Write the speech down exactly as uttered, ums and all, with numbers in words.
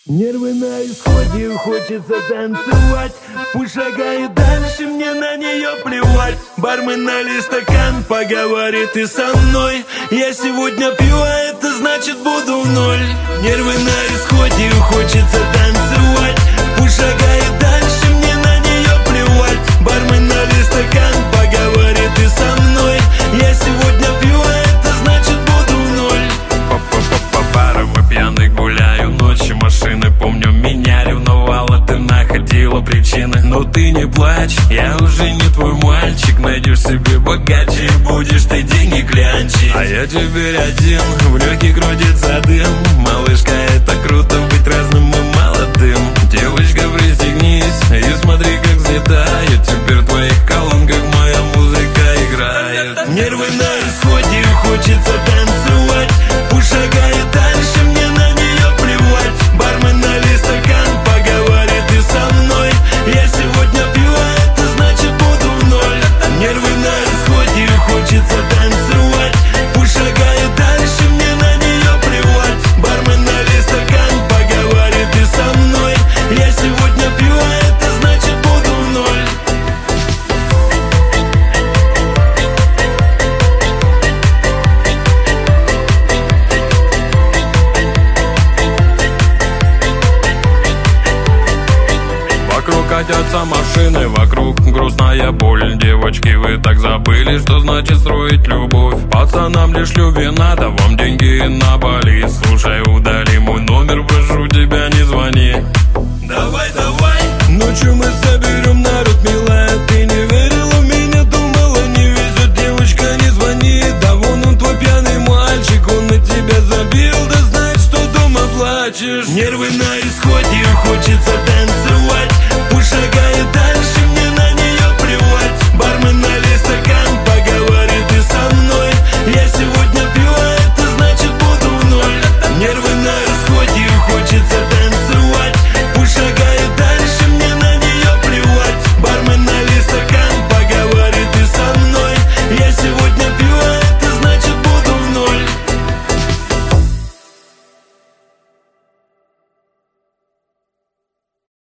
Нервы на исходе, хочется танцевать. Пусть шагает дальше, мне на нее плевать. Бармен налей стакан, поговорит и со мной. Я сегодня пью, а это значит буду в ноль. Нервы на исходе, хочется танцевать. Пусть шагает дальше, мне на нее плевать. Бармен налей стакан, поговорит и со мной. Я сегодня пью, а это значит буду в ноль. По барам и пьяный гуляю ночью. Машины, помню, меня ревновала. Ты находила причины, но ты не плачь. Я уже не твой мальчик. Найдешь себе богаче, будешь ты деньги клянчить. А я теперь один, в легких крутится дым. Малышка, это круто быть разным и молодым. Девочка, пристегнись и смотри, как взлетает. Теперь в твоих колонках моя музыка играет. Нервы на исходе, хочется танцевать. Пусть шагает дальше, мне на нее плевать. Бармен налей стакан, поговорит и со мной. Я сегодня пью, а это значит буду в ноль. Нервы на исходе, хочется танцевать. Пусть шагает дальше, мне на нее плевать. Бармен налей стакан, поговорит и со мной. Я сегодня пью, а это значит буду в ноль. Вокруг катятся машины, вокруг грустная боль. Девочки, вы так забыли, что значит строить любовь. Пацанам лишь любви надо, вам деньги на Бали. Слушай, удали мой номер, прошу тебя, не звони. Давай, давай. Ночью мы соберем народ, милая. Ты не верила в меня, думала, не везет. Девочка, не звони. Да вон он, твой пьяный мальчик, он на тебя забил. Да знает, что дома плачешь. Нервы на исходе, хочется танцевать.